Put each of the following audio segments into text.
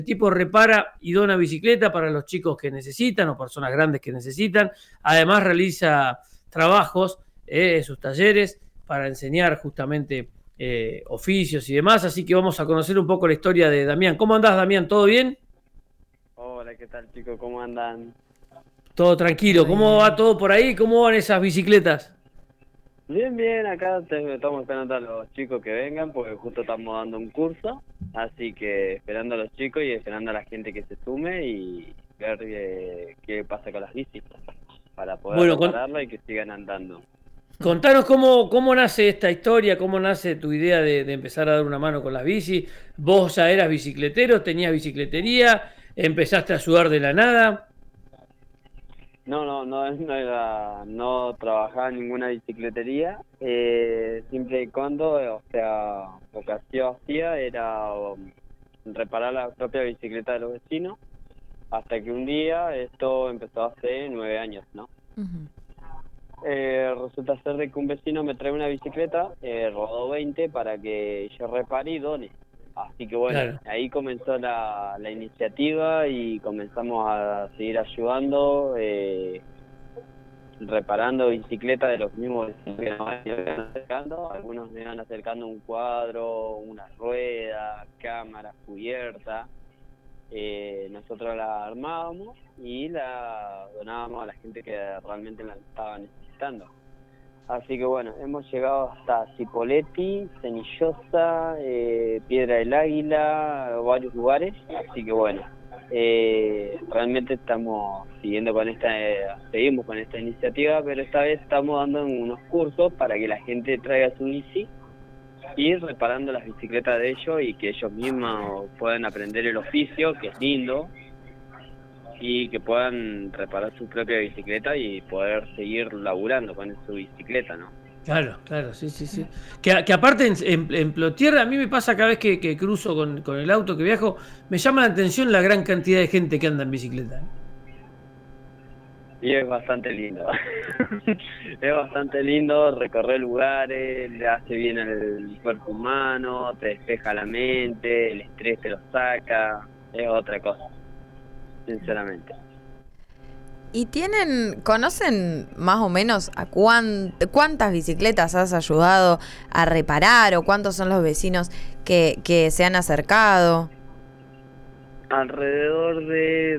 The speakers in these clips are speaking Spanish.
El tipo repara y dona bicicleta para los chicos que necesitan o personas grandes que necesitan. Además realiza trabajos en sus talleres para enseñar justamente oficios y demás. Así que vamos a conocer un poco la historia de Damián. ¿Cómo andás, Damián? ¿Todo bien? Hola, ¿qué tal, chicos? ¿Cómo andan? Todo tranquilo. ¿Cómo va todo por ahí? ¿Cómo van esas bicicletas? Bien, bien, acá estamos esperando a los chicos que vengan porque justo estamos dando un curso, así que esperando a los chicos y esperando a la gente que se sume y ver qué pasa con las bicis para poder Bueno, repararla y que sigan andando. contanos cómo nace esta historia, cómo nace tu idea de empezar a dar una mano con las bicis. ¿Vos ya eras bicicletero, tenías bicicletería, empezaste a ayudar de la nada? No trabajaba en ninguna bicicletería, siempre y cuando, o sea, lo que hacía era reparar la propia bicicleta de los vecinos, hasta que un día, esto empezó hace 9 años, ¿no? Ujú. Resulta ser de que un vecino me trae una bicicleta, rodó 20 para que yo repare y done. Así que bueno, Claro. ahí comenzó la iniciativa y comenzamos a seguir ayudando, reparando bicicletas de los mismos vecinos que nos iban acercando. Algunos me iban acercando un cuadro, una rueda, cámara, cubierta. Nosotros la armábamos y la donábamos a la gente que realmente la estaba necesitando. Así que bueno, hemos llegado hasta Cipolletti, Cenillosa, Piedra del Águila, varios lugares. Así que bueno, realmente seguimos con esta iniciativa, pero esta vez estamos dando unos cursos para que la gente traiga su bici, ir reparando las bicicletas de ellos y que ellos mismos puedan aprender el oficio, que es lindo, y que puedan reparar su propia bicicleta y poder seguir laburando con su bicicleta, ¿no? Claro, claro, sí, sí, sí. Que aparte en Plotier, a mí me pasa cada vez que cruzo con el auto, que viajo, me llama la atención la gran cantidad de gente que anda en bicicleta. Y es bastante lindo. Es bastante lindo recorrer lugares, le hace bien al cuerpo humano, te despeja la mente, el estrés te lo saca, es otra cosa, sinceramente. ¿Y conocen más o menos a cuántas bicicletas has ayudado a reparar o cuántos son los vecinos que se han acercado? Alrededor de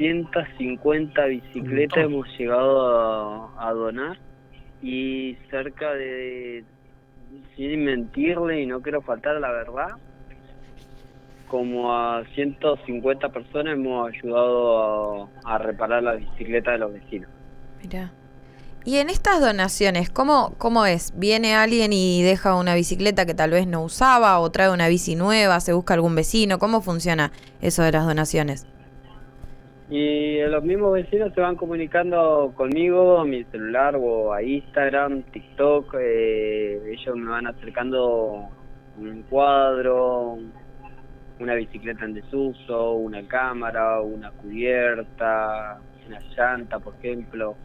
250 Un bicicletas montón. hemos llegado a donar y cerca de, sin mentirle y no quiero faltar a la verdad, como a 150 personas hemos ayudado a reparar la bicicleta de los vecinos. Mirá. Y en estas donaciones, ¿cómo es? ¿Viene alguien y deja una bicicleta que tal vez no usaba o trae una bici nueva, se busca algún vecino? ¿Cómo funciona eso de las donaciones? Y los mismos vecinos se van comunicando conmigo a mi celular o a Instagram, TikTok. Ellos me van acercando un cuadro, una bicicleta en desuso, una cámara, una cubierta, una llanta, por ejemplo,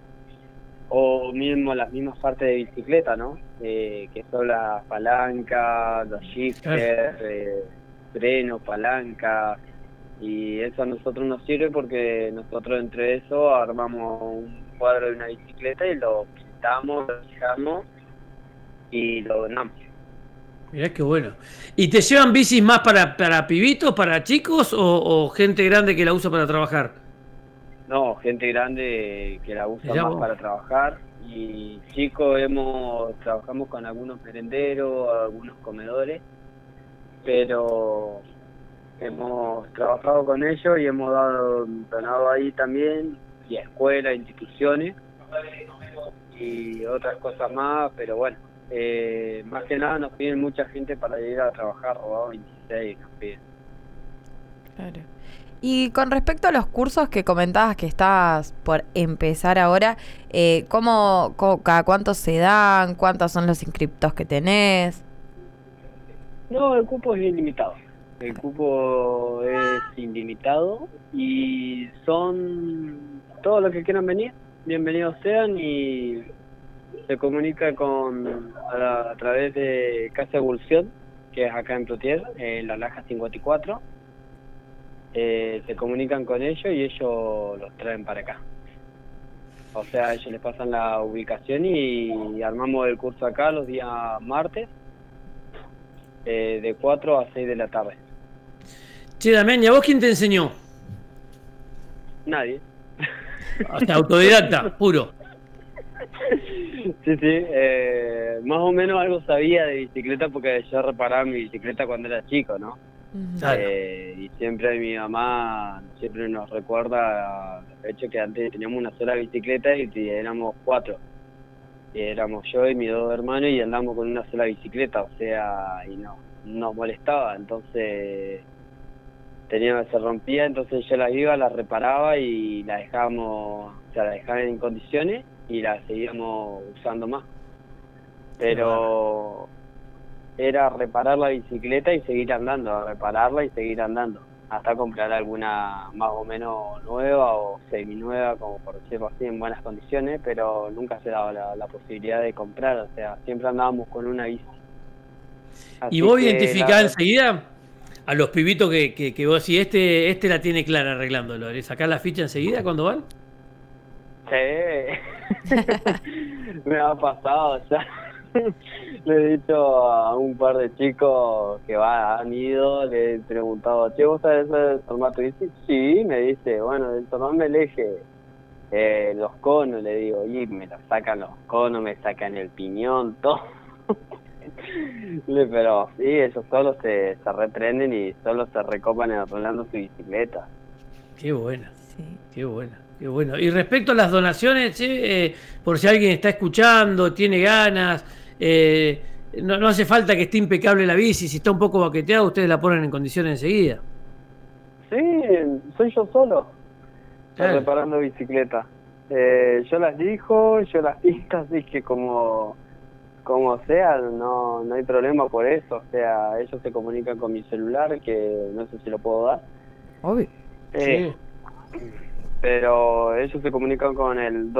o mismo las mismas partes de bicicleta, ¿no? Que son las palancas, los Claro. shifters, frenos, palancas. Y eso a nosotros nos sirve porque nosotros entre eso armamos un cuadro de una bicicleta y lo pintamos, lo fijamos y lo donamos. Mirá qué bueno. ¿Y te llevan bicis más para pibitos, para chicos o gente grande que la usa para trabajar? No, gente grande que la usa Mirá más vos. para trabajar y chicos trabajamos con algunos merenderos, algunos comedores, pero hemos trabajado con ellos y hemos donado ahí también, y a escuelas, instituciones y otras cosas más, pero bueno, más que nada nos piden mucha gente para ir a trabajar, robado 26 nos piden. Claro. Y con respecto a los cursos que comentabas que estás por empezar ahora, cada cuánto se dan? ¿Cuántos son los inscriptos que tenés? No, el cupo es ilimitado. El cupo es ilimitado y son todos los que quieran venir, bienvenidos sean, y se comunica a través de Casa Evolución, que es acá en Plotier, en La Laja 54. se comunican con ellos y ellos los traen para acá. O sea, ellos les pasan la ubicación y armamos el curso acá los días martes, de 4 a 6 de la tarde. Che, Damián, ¿y a vos quién te enseñó? Nadie. Hasta autodidacta, puro. Sí, más o menos algo sabía de bicicleta porque yo reparaba mi bicicleta cuando era chico, ¿no? Claro. Y siempre mi mamá siempre nos recuerda el hecho que antes teníamos una sola bicicleta y éramos 4. Y éramos yo y mis 2 hermanos y andábamos con una sola bicicleta, o sea, y no nos molestaba, entonces se rompía, entonces yo la iba, la reparaba y la dejábamos, o sea, la dejaba en condiciones y la seguíamos usando más. Pero era reparar la bicicleta y seguir andando, repararla y seguir andando, hasta comprar alguna más o menos nueva o seminueva, como por decirlo así, en buenas condiciones, pero nunca se daba la posibilidad de comprar, o sea, siempre andábamos con una bici. ¿Y vos identificás enseguida a los pibitos que vos decís, este la tiene clara arreglándolo? ¿Le sacás la ficha enseguida cuando van? Sí, me ha pasado ya. Le he dicho a un par de chicos que han ido, le he preguntado, che, ¿vos sabés desarmar tu bici? Sí, me dice, bueno, desarmarme el eje, los conos, le digo, y me lo sacan los conos, me sacan el piñón, todo. Pero sí, ellos solos se reprenden y solo se recopan arreglando su bicicleta. Qué buena, sí. Qué buena. Qué bueno. Y respecto a las donaciones, por si alguien está escuchando, tiene ganas, no hace falta que esté impecable la bici, si está un poco baqueteada, ustedes la ponen en condiciones enseguida. Sí, soy yo solo, claro, reparando bicicleta. Yo las dijo, yo las pinto, así que como sea, no hay problema por eso. O sea, ellos se comunican con mi celular, que no sé si lo puedo dar. Obvio. Sí. Pero ellos se comunican con el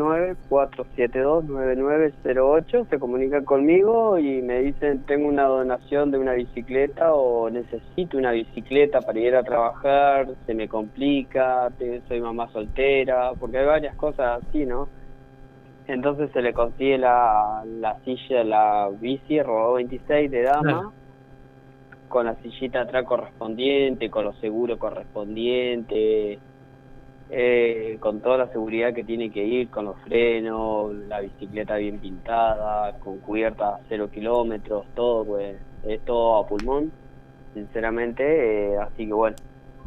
299-472-9908, se comunican conmigo y me dicen, tengo una donación de una bicicleta o necesito una bicicleta para ir a trabajar, se me complica, soy mamá soltera, porque hay varias cosas así, ¿no? Entonces se le consigue la silla, la bici Rodó 26 de dama, claro, con la sillita atrás correspondiente, con los seguros correspondientes, con toda la seguridad que tiene que ir, con los frenos, la bicicleta bien pintada, con cubierta a 0 kilómetros, todo, pues es todo a pulmón, sinceramente, así que bueno,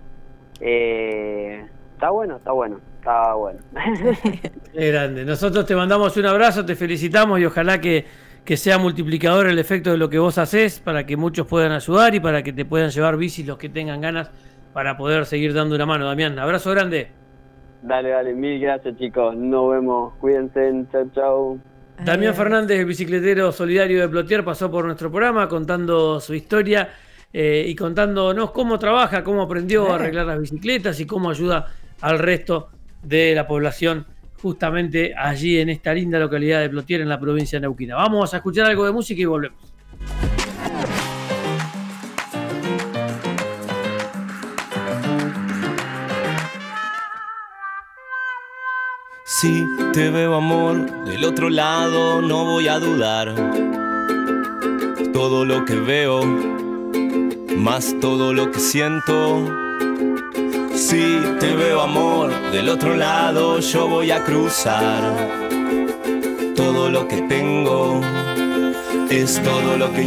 está bueno. Es grande. Nosotros te mandamos un abrazo, te felicitamos y ojalá que sea multiplicador el efecto de lo que vos haces para que muchos puedan ayudar y para que te puedan llevar bicis los que tengan ganas para poder seguir dando una mano. Damián, abrazo grande. Dale, mil gracias, chicos. Nos vemos. Cuídense. Chau. Damián Fernández, el bicicletero solidario de Plotier, pasó por nuestro programa contando su historia y contándonos cómo trabaja, cómo aprendió a arreglar las bicicletas y cómo ayuda al resto de la población justamente allí en esta linda localidad de Plotier en la provincia de Neuquén. Vamos a escuchar algo de música y volvemos. Si te veo, amor, del otro lado, no voy a dudar. Todo lo que veo, más todo lo que siento. Si te veo, amor, del otro lado, yo voy a cruzar. Todo lo que tengo es todo lo que